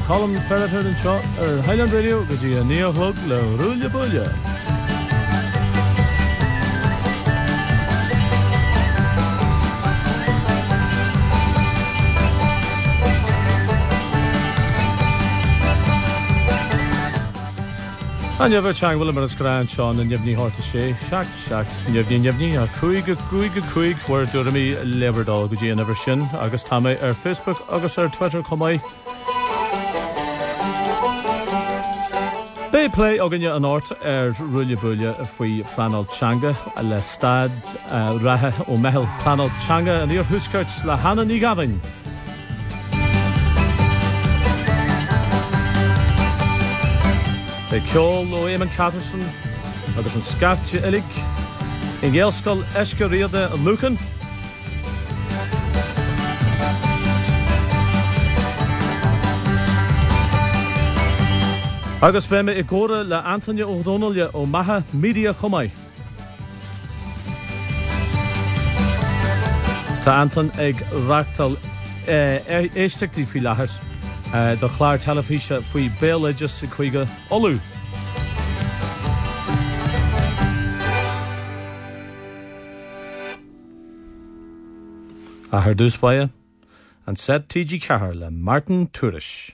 Colin Ferreter and Shaw Highland Radio go dtí níomhlog le rúile buile. An jeffer chang will mar gran Sean and Yevni Horta Shay, Shack, Yevni, a Kuig, where Durami Leberdal, Guji and Evershin, August Tame, our Facebook, August our Twitter, Comai. Bay play Oganya and Ort, Rulia Bulia, Fui Franal Changa, Le Stad, Raha, O'Mehel, Franal Changa, and your Huskirch, La Hana Nigavin. Bei Kjol o Eamon Catterson, agus an Scaftje Illig, in Gelskal Eske Riade Lucan. Agus beme I gore le Antonia O'Donnell o Maha Media Comai. Ta Anton ag rachtal eistigli fi lahar. Do chláir telefíse faoi béle just sa chuige olú. A haar dúsbaie an set TG Cahar le Martin Tourish.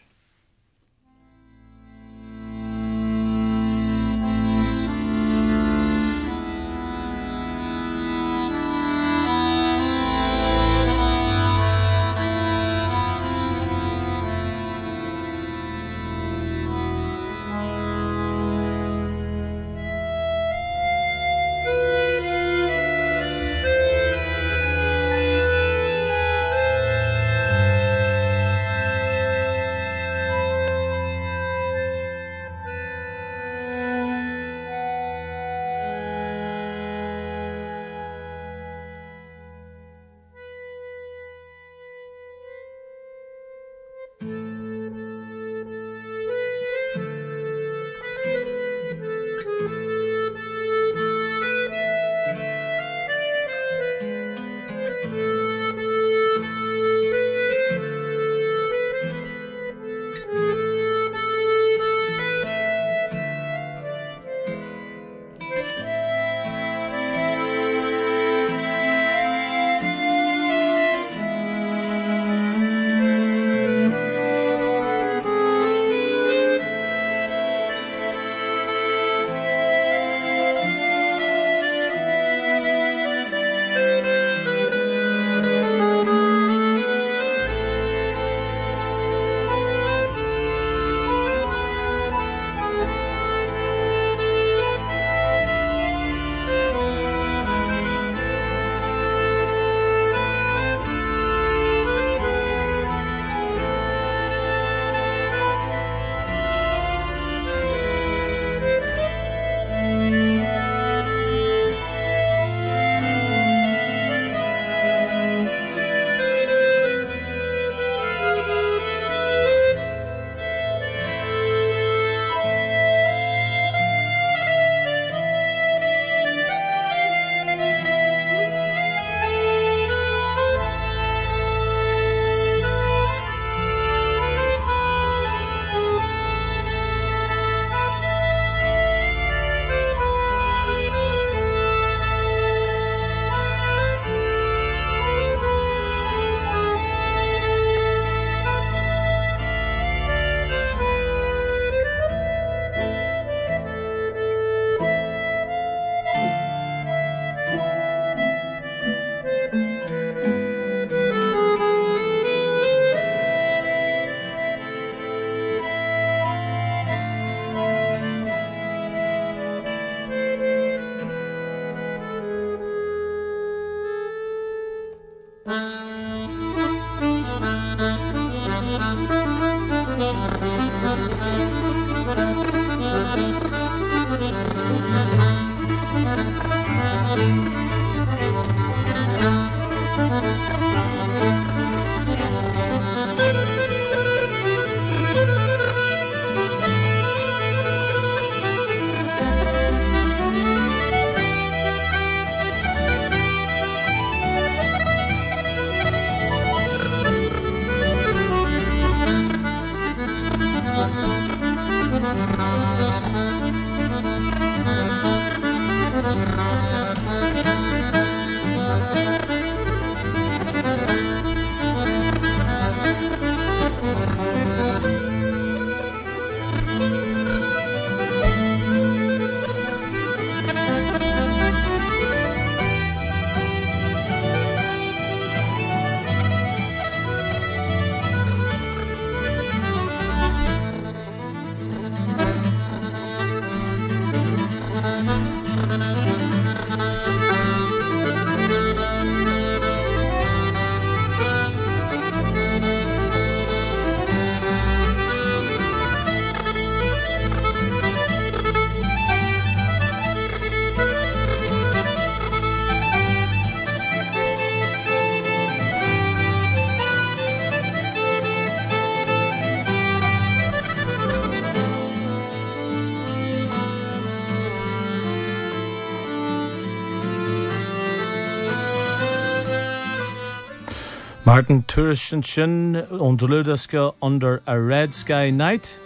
Martin Turishin Shin Onduludaska Under a Red Sky Night.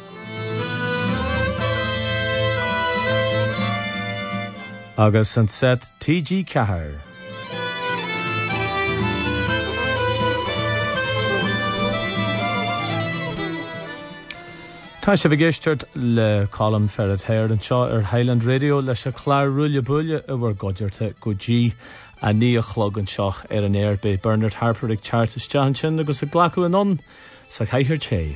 Agus an set T.G. Cahir. Tá sé bhgéisteart le column ferret hair an seo Highland Radio leis a chlár rúile búile a bhar godiirte go G a ní a chlog an seach an air be Bernard Harper ag chartas John sin agus a glacu an on sa chaithir ché.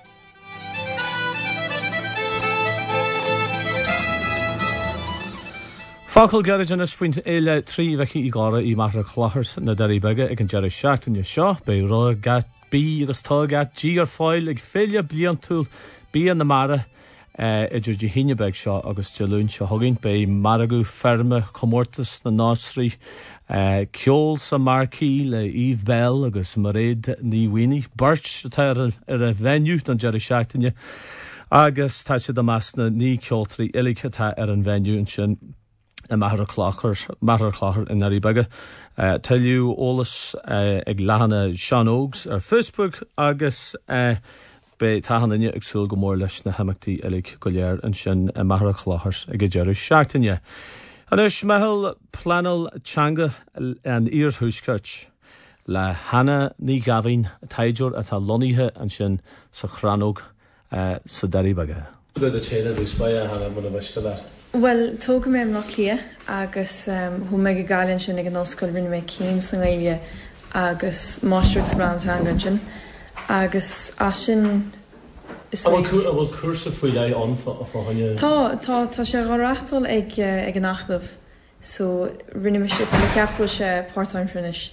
Fácail garage an is faointe éile trí bheici I gára I maithre chlachars na darí beige ag an deir seachtain seo be rá gat bí agus tá gat G ar fáil ag féile blian túl bí an na mara idir de hinebeg seo agus tealún seo hagin be maragu ferme comórtas na násrí ceol sa marquee le Eve Bell agus maréad ní Winnie Birch tá a venue an deir seachtain agus tá sé damasna ní ceoltarí ilige tá an venue an sin a maithre chláchar in narí beige. Tellú ólas ag lehanna Sean Oaks ar Facebook agus be tahanna ag súil go mór leis na haimachtaí ilig go léir an sin a maithre chláchar ag deireadh seachtain. An is mehel planal teanga an Iarthúscairt le Hannah ní Gavin taidiúr atá loníthe an sin sa chranóg sa darí beige. Go a chéile dús baia Hannah buna bhaiste leat. Well, tóga mé nach lia agus hu me go gáilinn sin ag an osscoil rinne mé cíim san éile agus máistúirt Brantanga sin agus sin bhfuil cuasa faoi le an fáinne. Tá sé ráráchtál ag an nachdamh so rinne me sé le ceapú sé part-time finis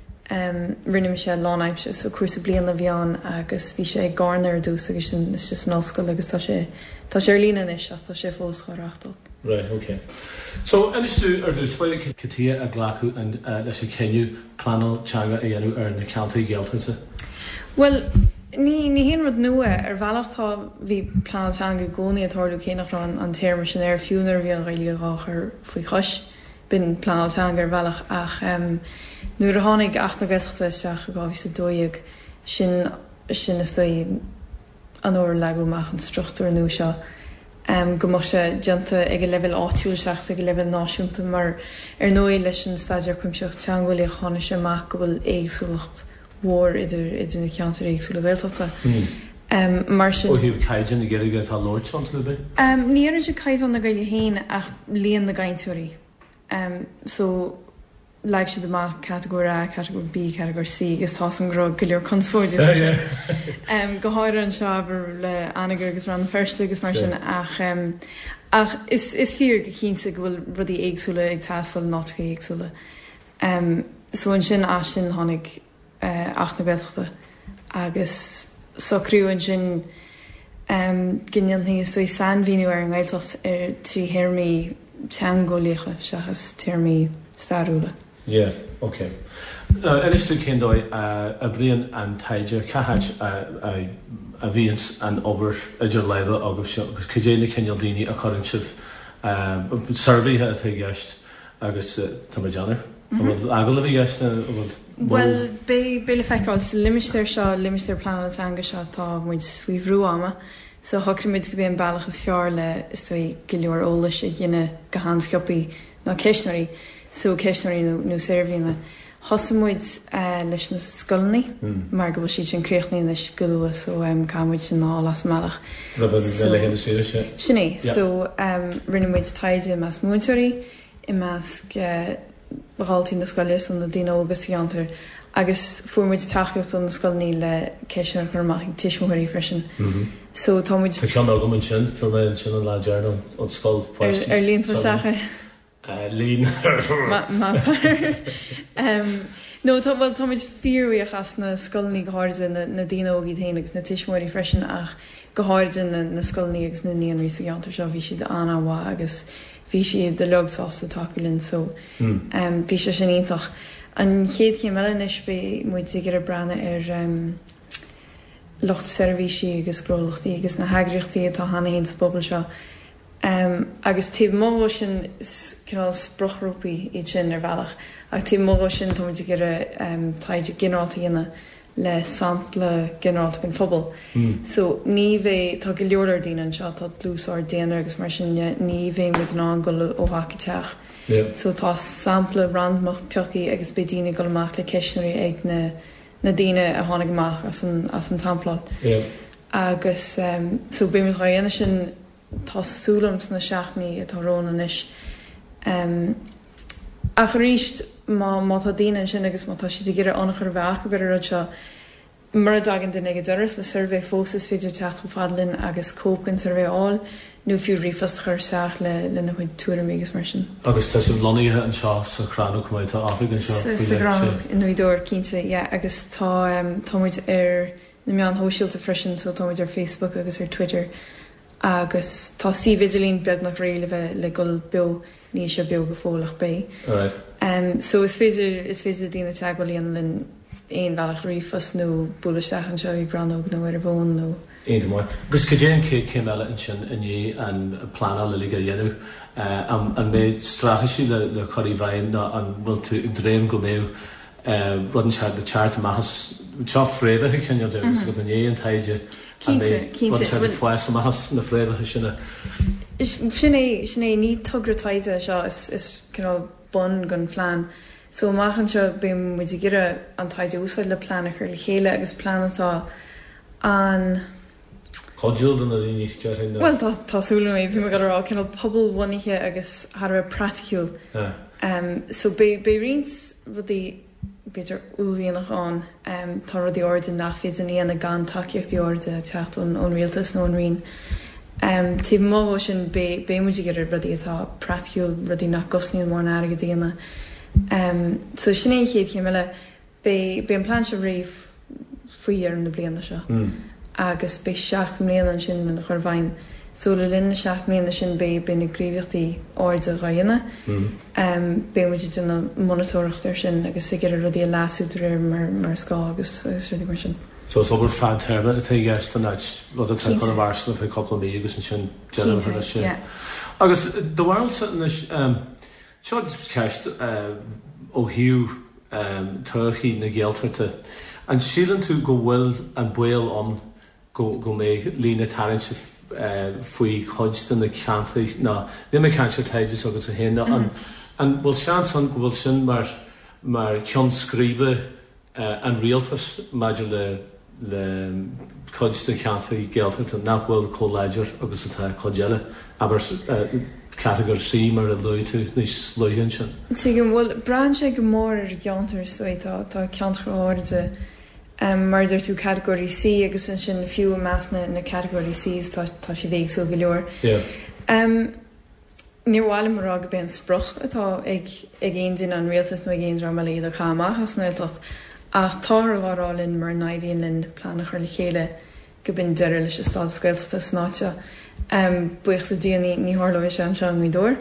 rinne me sé lánaimse so cuasa blian na bheán agus bhí sé ag gánar dús agus sin is just an osscoil agus tá sé lína is tá sé fós ráráchtál. Right, okay. So, enistú dús foiile catí a ghlacu an leis a ceniu planal teanga a dhéanú ar na county Gaeltachta? Well, ní hén rud nua bhealachtá bhí planal teanga gcónaí atáirú céannach an téirme sin fiúnar bhí an réile ráchar faoi chois bin planal teanga bhealach ach nuair a tháinig ach na gaiachta seach go bhí sa dóigh sin is dói an óir leagúach an struchtúir nua seo. Go mar sé dianta ag a level áitiúil seach ag a level náisiúnta mar nóí leis an staidir cuimseocht teanghfuil a chána sé amach go bhfuil éagsúlacht mhór idir na ceantar éagsúla Gaeltachta. Mar sin ó hiú caidan na geirige tá Lord sean tú be? Níann sé caidan na gaile héin ach líon na gaintúirí. So like she the ma category A, category B, category C, is tossing grog go leor consfóide. Go háir an seabar le anagur agus ran first agus mar sin ach is fear go cínsa go bhfuil rudí éagsúla ag tasal not go éagsúla. So an sin sin tháinig ach na Gaeltachta agus socrú an sin ginion is dói san víniú ar an Gaeltacht trí hirmí teangólécha seachas tíirmí starúla. Yeah, okay. Enistú céndói a bríon an taide cahaid a bhíons an obair idir leibe agus cédéna ceneal daoine a chuann sibh surveithe atá gceist agus tamadeanar. Agla bhí gceist Well, be le feiceáil sa limisteir seo limisteir planal teanga seo tá muid faoihrú ama So thucrimid go bíon bailachas fear le is go leor ólas a dhéine go hánsceopaí ná ceisnarí, so ceisnarí nó séirhína. Thosamid leis na scolnaí, mar go bhfuil siad sin críochnaí leis goúa, so cámuid sin ná las meach. Sinné, so rinnemuid taide mas múnteirí, I mas bháltaí na scoile san na daine ógus antar, agus fuamuid taíocht an na scolnaí le ceisnar chumach tiismthirí freisin. So támuid... Tá ceann go sin filmé sin an láidearnam an scoil poist. Líon fasacha. Lín. No, támuid fíorhaíoch as na scolnaí goháirde na daine ógaí taine agus na tiismthirí freisin ach goháirde na scolnaí agus na níonraí sa antar seo bhí siad anhá agus bhí siad de leagsásta takeúlinn, so bhí sé sin ítach. An chéad cé meilenis be muid gur brana locht servíisi agus scrolachtaí agus na hagrichtaí atá hana hén sa bobbal seo. Agus tí mó sin cinál sprochrúpaí iad sin bhealach, ag tí mó sin tá muid gur taide gineálta dhéine le sampla gineálta gon phobal. So ní bheith tá go leor daoine seo tá dlúsár déana agus mar sin ní bheith muid ná go ó hacateach. So tá sampla randmach peochaí agus be daine go amach le ceisnarí ag na daine a tháinig amach as an tampláil. Agus so be muid dhéana sin tásúlams na seaachnaí atá róna inis. A ríist má tá daine sin agus má tá si gur annachar bheach go beidir seo mar dagan den ag doras le survey fósas féidir techt go fadlinn agus cópcan surveyáil nó fiú rifast chur seach le na chuid túra mégus mar sin. Agus tá sin loníthe an seo sa chránú cumáid tá áfrigan seo. Sa chránú in nuidóir cínte, agus támuid na meán hóisiilta freisin, so támuid ar Facebook agus ar Twitter. Agus tá sí vigilín beag nach réile bheith le gol beo ní sé beo go fólach bé. So is féidir dína teagbalíon linn éon bhealach rífas nó búlaisteach an seo I granóg nó ar bhin nó. Éanta mai. Gus go déan cé meile in sin inné an plana le liga dhéanú an méid strateisi le choirí bhain ná an bhfuil tú ag dréim go méú rudan se de teart amachas teo fréidecha cinne agus go an éon taide Cínte fáis amachas na fréidecha sinna. Sinné ní tugratáide seo is cinál bun gon phlean. So máchan seo bim muid gire an taide úsáid le planachar le chéile agus planatá an... Chodúil an a líní teirna? Well, tásúla mé, bhí me go rá cinál pobl bhainithe agus har a praticúil. So be rins rudí beidir úlhíonach an tá rudí orde nach féad an íana gan takeíocht die orde techt ón rialtas nó an rion. Tí mó sin be muid gire rudí atá praticúil rudí nach gosníon mór na aige díana. So sinné chéad cé meile be an plan se réomh faoi ar na bliana seo. Agus be 7 mbliana sin na chur bhain. So le linn na 7 mbliana sin be na gríomhachtaí áirde ghaine. Be muid duna monitóireachtar sin agus sigur a rudí a lasútar mar scá agus rudí mar sin. So it's over fan terma at the guest and that's what the type of Arsenal for a couple of meetings and sin general for this shit. Agus the world sitting this short cast O'Hugh Turkey na Gelterte and sheelan to go well and boil on go me Lena Tarrant fui Hodgson the country na nimmer cancer tages agus a hen and will chance on will sin mar John Scribe and realtas major le Hodgson country Gelterte not well collager agus a codella aber category C mar a loitu nís loihan sin. Tígam bhfuil brand sé go mór ar geantar stoit tá ceantar áirde murder tú category C agus an sin fiú meas na category Cs tá si déag so go leor. Níorháile mar go ben spruch atá ag éon din an rialtas nó géon ramalí a chaach as nailtacht ach táráálinn mar naíonn linn planachar le chéile go bin deire leis stad scoilta snáte. Buich sa díana ní hálóh sé an sean mídóir.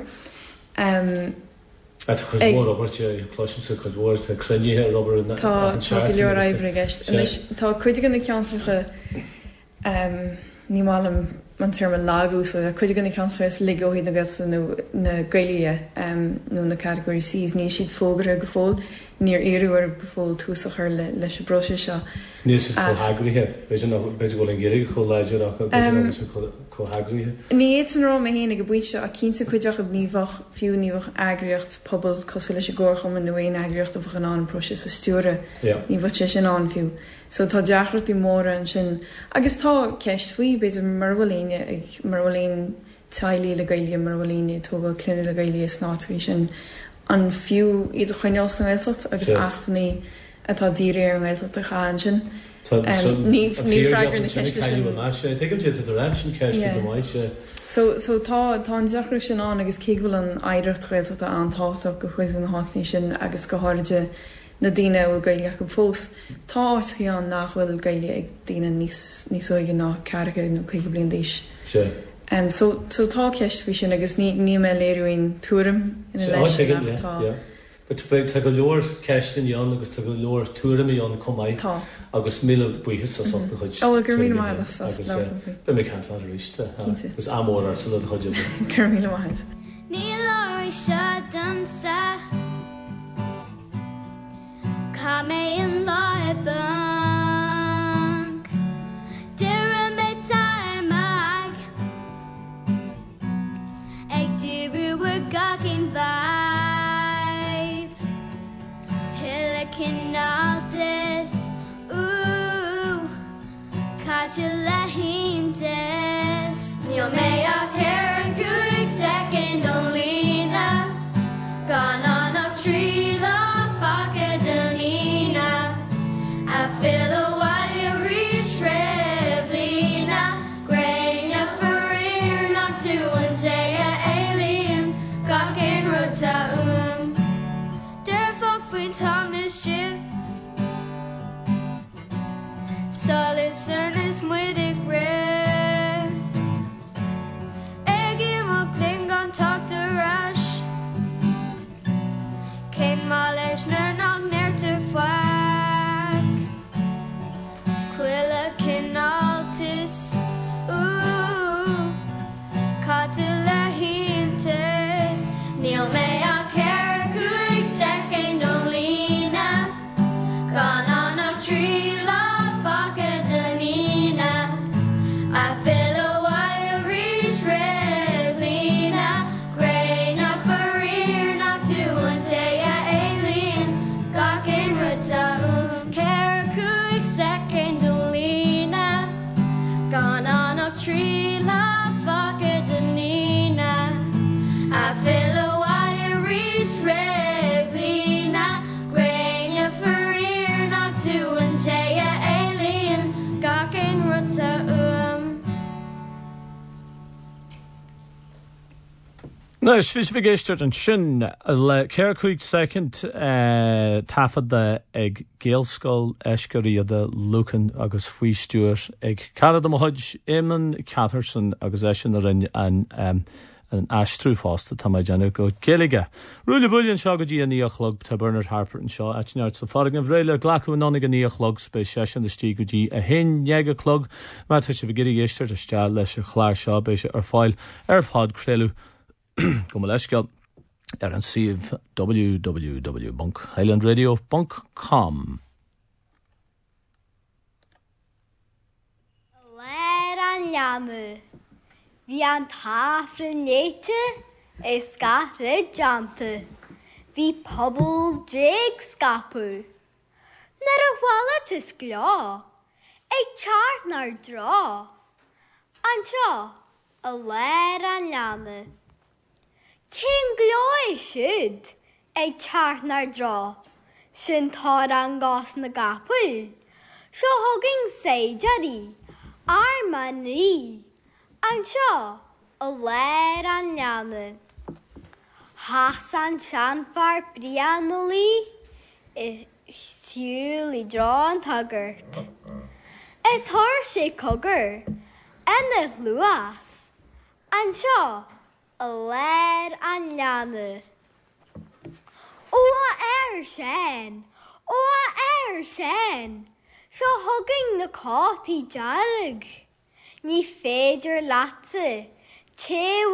Chus mór Robert pláisiim sa chudhir tá cruníthe Robert na Tá leor ébre gist. Tá chuide gan na ceantracha ní málam an term lágú so chuide gan na ceantracha ligóí na gasa na gaiile nó na category Cs ní siad fógra go fóil níor éúar go fóil túsach ar leis a brose seo. Níos cóhagrithe, beidir bhfuil an ggéirigh chomhláidir cóhagrithe? Ní éit an rám a héana go buise a cínta chuideach a bníomhach fiú níomhach agriocht pobl cosfu leis a ggócham an nuaon agriocht a bfach an an prose sa stúre ní bhat sé sin an fiú. So tá deachrat í móra an sin. Agus tá ceist faoi beidir marhfuilíne ag marhfuilín tailí le gaile marhfuilíne tóga cluine le gaile snátaí sin an fiú iad a chuineás an ghilteacht agus achfaní atá díréir an ghilteacht a cháin sin. Ní freigar na ceiste sin. Tuigim tú do réit sin ceiste do maiid. So tá an deachra sin an agus céhfuil an éireacht ghilteacht a antáach go chuis an hátaí sin agus go háide na daine bhfuil gaile go fós. Tá áití an nachhfuil gaile ag daine níos óige ná carga nó chuige blion díis. So tá ceist bhí sin agus ní mé léirúin túrim ina leis tá. Tá go leor ceistin an agus tá go leor túrim an comáid agus míle buchas a solta chuid. Gur mí maid be mé ceint le ríiste gus amór ar le chuide. Gur mí maid. Ní láirí se damsa Cá mé an láiban Gagin vibe Hilikinaltis Catcha lahintis Neil may a care good second only now Gone on a tree la Fakadonina I feel a while you reach Revlina Grania for ear not to and say Gakin rota Der folk fyn Thomas Jim Solid cernes muidig rare Egim og klingon talk to rush Kein malers nør nok nær til flag Quilla kinaltis Katila hintis Neil may I care a good second only now Gone on a tree la Fakadonina I feel a wire reach Revlina Grain of for ear not to and say a alien Gawkin Rota Care a good second only now Gone on a tree la Fakadonina I feel a wire reach Revlina Grania for ear not to and say a alien Gawkin Rota No, is vi géisteart an sin le ceir chuig second tafad ag géalscoil eiscirí de Lucan agus faoistúir ag carad am chuid Éman Catherson agus sin a rinne an astrú fásta tá maid deanú go géige. Rúla bhúlíonn seo go dtí a níochlog tá Bernard Harper an seo neart sa farg an bhréile ghlacu nónig a níochlog spé sé an tí go dtí a hen neagachlog má tu sé bhgéirí géisteart a steá leis a chláir seo bé sé ar fáil ar fád chréilú go leisceil ar an siomh www.highlandradio.com. Léir an leamú Bhí an táfran léite is scatha jampa. Bhí pobl dréag scapú. Nar a bhhaile is glá, ag teart nar drá. An seo a léir an leamú. Cén glá é siúd ag teart nar drá. Sin tá an gás na gapú. Seo thugann séidearí, armaní. An seo a léir an leamú. Has an seanfar brianolí I siúil I drá an tagart. Is thar sé cogur ina luas. An seo a léir an leamú. Ó air sin, seo thugann na cátaí dearg. Ní féidir láta,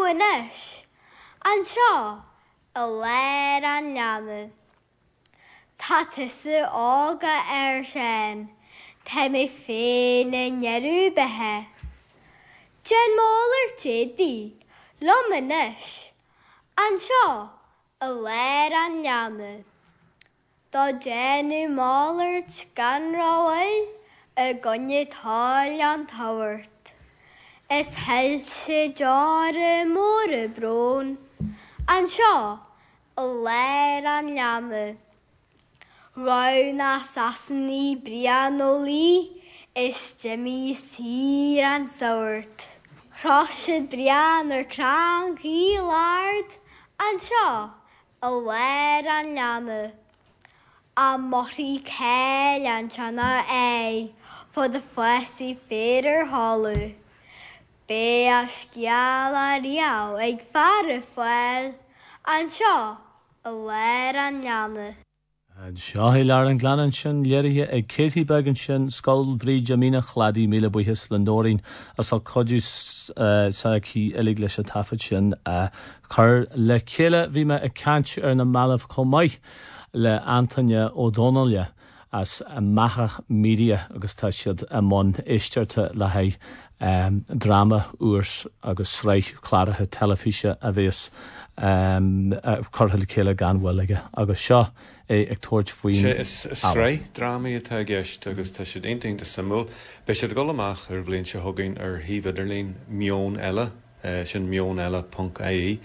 téhanis, an seo a léir an leamú. Tá tusa ága sin, tá mé féin na nearú bethe. Jen málar tédí, lomanis, an seo, a léir an leanna. Tá Jenú málar gan ráil, a gonne táil an táhairt. Is hel sé deara mór a brón, an seo, a léir an leanna. Rá na sasaní brian ó lí, is Jimmy sír an saoirt. Rá siad brian ar crán í lard, an seo, a léir an leanna. A morí céil an tena é, fod a fuasí féidir hálu. Bé a scial a riaw ag far a fáil, an seo, a léir an leanna. Seo hí lear an gleanan sin léirithe ag Katie Began sin scoil bhrí Jamina chladí míle buchas Landórin as á codús saí ilig leis a tafad sin chur le chéile bhí me a cant ar na malamh comáid le Antonia O'Donnell as a macha media agus tá siad a mon éisteirte le haid drama úrs agus sreich chláirithe telefíse a bhíos chur le chéile gan bhfuil agus seo ag tuairt faoin. Is srei drama atá gceist agus tá siad aontainn de samú. Bei siad go amach ar bhblionn se thugainn ar híomh idirlín mion eile sin mioneile.ie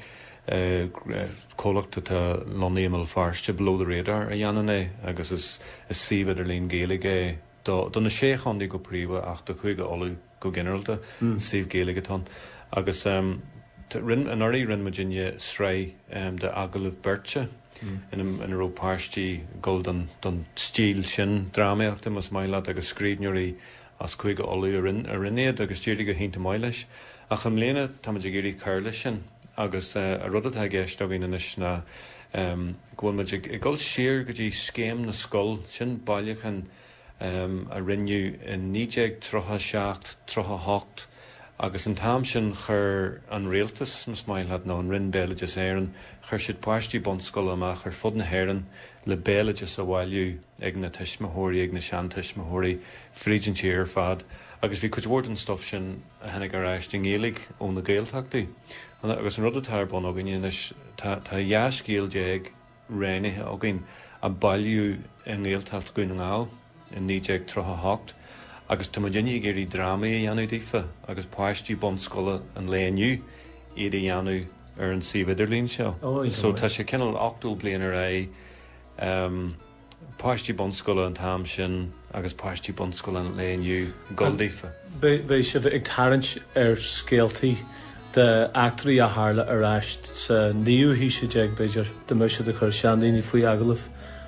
cólachta tá loníamal farste below the radar a dhéanana agus is síomh idirlín géalaige donna sé chundaí go príomha ach do chuige olú go generalta síomh géalaige tán agus an orí rinn Virginia srei de Agalibh Birche in a ró páistí gol don stíl sin drámaíochta mas mailad agus scríbneoirí as chuige olú a rinnéad agus tíirigh go hinnta maileis ach an mléana táidir géirí cairla sin agus a rud atá gceist a bhíon inis na ghuiilmid i gol siar go dtí scéim na scoil sin bailachan a rinneú in 1937 agus an tam sin chur an réaltas mas mailad ná an rinn béalagus éireann chur siad páistí bonscoil amach chur fud na héireann le béalagus a bhhailú ag na tuismathirí ag na seantuismathirí frídin tíar fad agus bhí chuidhór an stuff sin a henig ar éiste ngéalaigh ó na géalteachtaí agus an rud atá bon agin tá jaascéal déag réinithe agin a bailú in géalteacht goin ngáil in 1938 agus tá Virginia géirí dramaí a dhéanú dífa agus páistí bonscoile an léaniu iad a dhéanú ar an síomh idirlín seo. So tá sé cinnal 8 blianar páistí bonscoile an tam sin agus páistí bonscoile an léaniu goldífa. Bei se bheith ag tarint ar scéaltaí de actorí a hála ar eist sa níú hí sé deag beidir de mu de chur seandaoine faoi Agalibh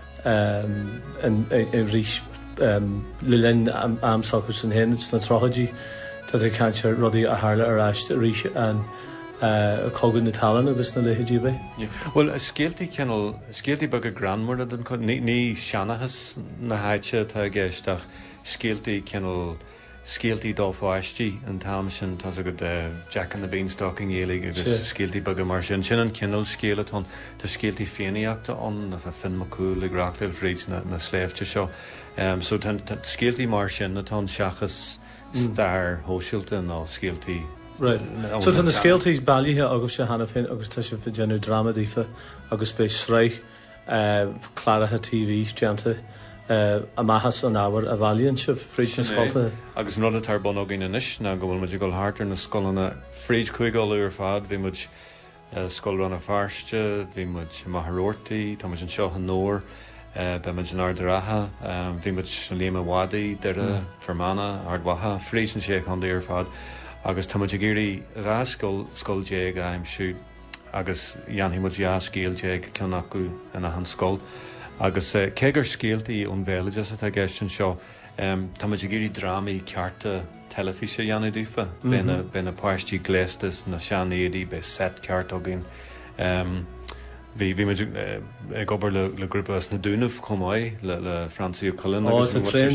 in rís le linn amsáchar san héad na trochadí tá é cantear rudaí a hála ar eist rís an cogann na talan agus na leithidí be? Well, scéaltaí bag a granmór ní seanachas na háite tá gcéisteach scéaltaí cinnal scéaltaí dómháistí an tam sin tá go Jack and the Beanstalk in Gaeilge agus scéaltaí bag mar sin an cinnal scéalatón tá scéaltaí féinaíachta an a fin macúil le graachtail fríd na sléifte seo. So tá scéaltaí mar sin natá seachas star hóisiilta ná scéaltaí. Right. So tá na scéaltaí bailíthe agus sé hena féin agus tá sé genú dramadífa agus bé sreich chláirithe TV deanta a maithas an ábhar a bhailíonn se fríd na scoilta. Agus rud atá bon agin inis na go bhfuil muidir go háartar na scoilna fríd chuigáil ar fad bhí muid scoil ranna farste, bhí muid maithróirtaí, tá muid an seo an nóir be muid an ardaratha, bhí muid an léima wadaí deire fermana ardwatha fríd an sé chundaí ar fad. Agus tá muid géirí ráscoil déag a aimsú agus dhéanhí muid jaascéal déag ceann acu ina an scoil. Agus cégur scéaltaí ón bhéalagus atá gceist seo tá muid géirí dramaí cearta telefíse dhéanú dífa bena páistí gléastas na seanéadí be set ceart agin. Bhí gobar le grúpa as na dúnamh comáid le Francie Cullen agus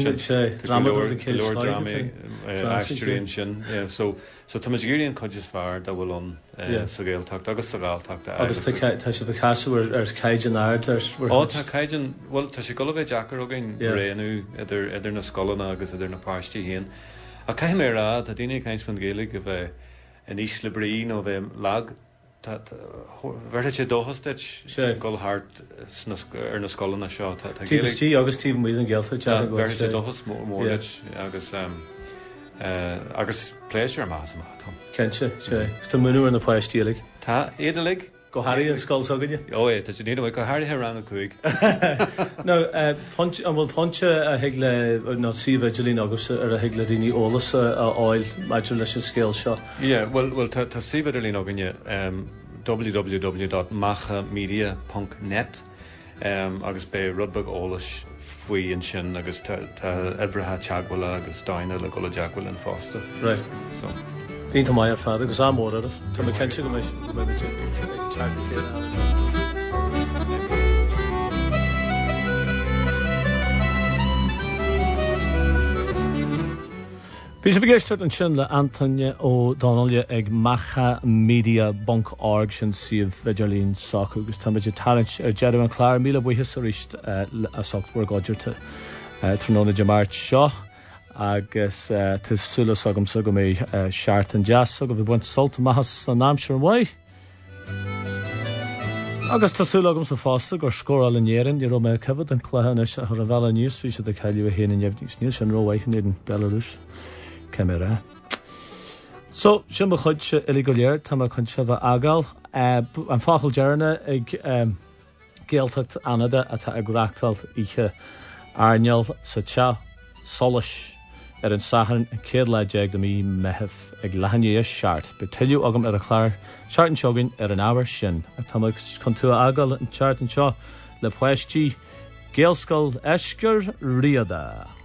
Aistríonn sin so tá géiríonn chuidir fearr do bhfuil sa ggéalteacht agus sa gáilteachta agus tá sé bhchaú ar caiidean aird tá caiidean bhil tá sé go bheith Jackar agin réanú idir na scolanna agus idir na páistí híon a caiim mé rá a daine caiins fan Gaeilge go bheith in níos le brí nó bheith lag Bheirt sé dóhasteid go hart ar na scolanna seo tí agus tí mí an ggéalta bheirt sé dóchas mórid agus pléisiir más Tom. Kense sé Tá munú ar na páistíalaigh. Tá éidirlig go Harí an sscoil aganine? Ó é tá sé níad go háirthe ran chuig. No an bhfuil ponte a heile ná síomhhelín agus ar a heile daoine ólas a áil maidir leis an scéal seo. Well tá síomhhelín aganine www.machamedia.net agus bé rudbag ólas faoi an sin agus tá ebrethe teaghfuile agus daine le gola deaghfuil an fásta. Right. So. Ínta mai ar fad agus amór ar tá me cente go méid Bhí sé bhgéisteart an sin le Antóine ó Donnelly ag machamedia.org sin siomh Beidirlín Sacu agus tá meidir talent ar Jeddah an Clár míle buchas a ríist a sochtúir gáidirta tróna de mát seo agus tásúlas agam sa go mé seart an jazz a go bhí buint solta maithas an námseir an mhaid. Agus tásúla agam sa fásta gur scóráil an éireann i ró mé cebhad an chluhanais a ar a bhela níos fhí sé de caiilú a héana neamhnís níos an róhaichan in Belarus. Camera. So, sin ba chuid se ili go léir tá chun se bh agáil an fáchail dearna ag géaltacht anada atá ag reachtal ihe airneal sa te solas ar an sahan céad le deag do mí metheh ag lehanníos seart. Be tiú agam ar a chláir seart an seogain ar an ábhar sin a tá chun tú agáil an seart an seo le phaistí géalscoil eisgur riada.